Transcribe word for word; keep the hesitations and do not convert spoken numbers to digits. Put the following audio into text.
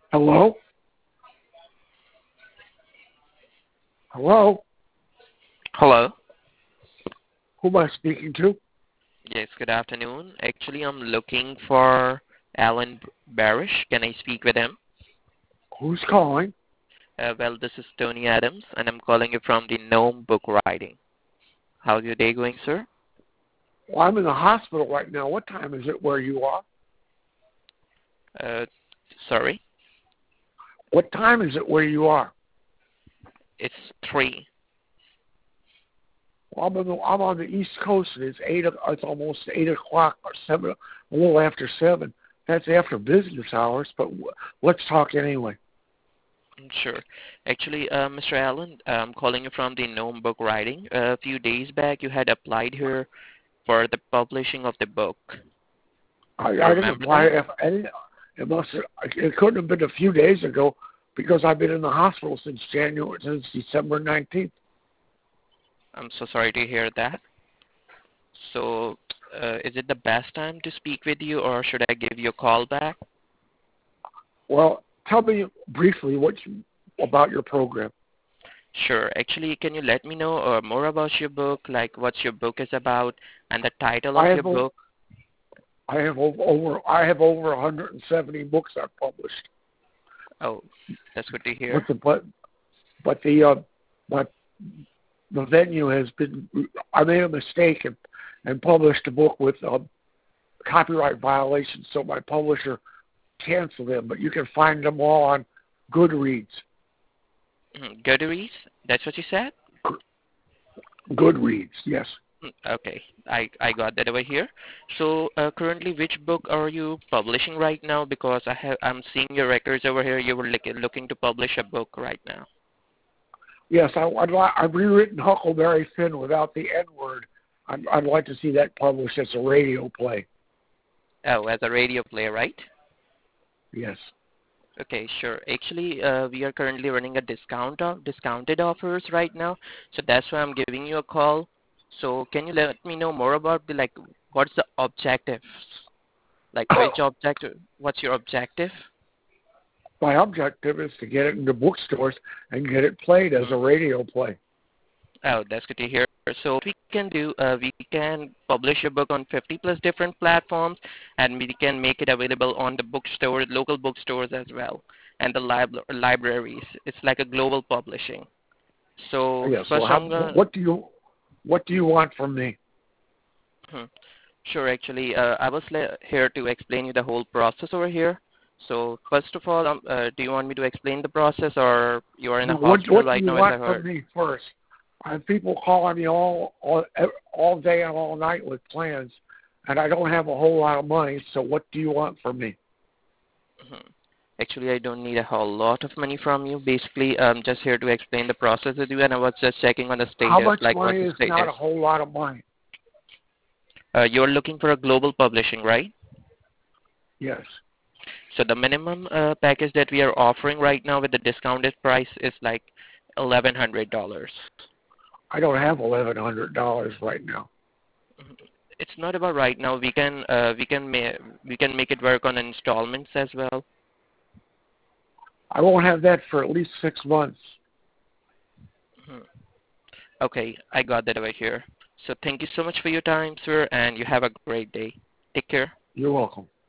Hello? Hello? Hello. Who am I speaking to? Yes, good afternoon. Actually, I'm looking for Alan Barish. Can I speak with him? Who's calling? Uh, well, this is Tony Adams, and I'm calling you from the Gnome Book Writing. How's your day going, sir? Well, I'm in the hospital right now. What time is it where you are? Uh, sorry, What time is it where you are? it's three. Well, I'm, on the, I'm on the East Coast, and it's eight. o- It's almost eight o'clock or seven, a little after seven. That's after business hours, but w- let's talk anyway. Mm, Sure. Actually, uh, Mister Allen, I'm calling you from the Gnome Book Writing. a few days back, you had applied here for the publishing of the book. I, You I didn't remember apply. that? If any, it must. Have, it couldn't have been a few days ago because I've been in the hospital since January, since December nineteenth. I'm so sorry to hear that. So, uh, is it the best time to speak with you, or should I give you a call back? Well, tell me briefly what you, about your program. Sure. Actually, can you let me know uh, more about your book, like what your book is about, and the title I of your have o- book? I have o- over I have over one hundred seventy books I've published. Oh, that's good to But hear. the but but the uh, but the venue has been. I made a mistake and and published a book with uh, copyright violations, so my publisher canceled them. But you can find them all on Goodreads. Mhm. Goodreads? That's what you said? Goodreads, yes. Mm, Okay, I, I got that over here. So uh, currently, which book are you publishing right now? Because I have I'm seeing your records over here. You were look, looking to publish a book right now. Yes, I, I'd li- I've rewritten Huckleberry Finn without the N word. I'd, I'd like to see that published as a radio play. Oh, as a radio play, right? Yes. Okay, sure. Actually, uh, we are currently running a discount of discounted offers right now, so that's why I'm giving you a call. So can you let me know more about the like what's the objective? Like which objective? What's your objective? My objective is to get it into bookstores and get it played as Mhm. a radio play. Oh, that's good to hear. So what we can do, uh, we can publish a book on fifty plus different platforms, and we can make it available on the bookstore, local bookstores as well, and the lib- libraries. It's like a global publishing. So Yes. first Well, how, I'm gonna. what do you what do you want from me? Hmm. Sure, actually, uh, I was le- here to explain you the whole process over here. So first of all, um, uh, do you want me to explain the process, or you are in a No, what hospital what do right you now, as I want from heard? me first? I have people calling me all all all day and all night with plans, and I don't have a whole lot of money. So what do you want from me? Mhm. Actually, I don't need a whole lot of money from you. Basically, I'm just here to explain the process with you, and I was just checking on the How status, much like what's money the is not a status. whole lot of money? Uh, you're looking for a global publishing, right? Yes. So the minimum uh, package that we are offering right now with the discounted price is like eleven hundred dollars. I don't have eleven hundred dollars right now. It's not about right now. We can uh, we can ma- we can make it work on installments as well. I won't have that for at least six months. Mhm. Okay, I got that over here. So thank you so much for your time, sir, and you have a great day. Take care. You're welcome.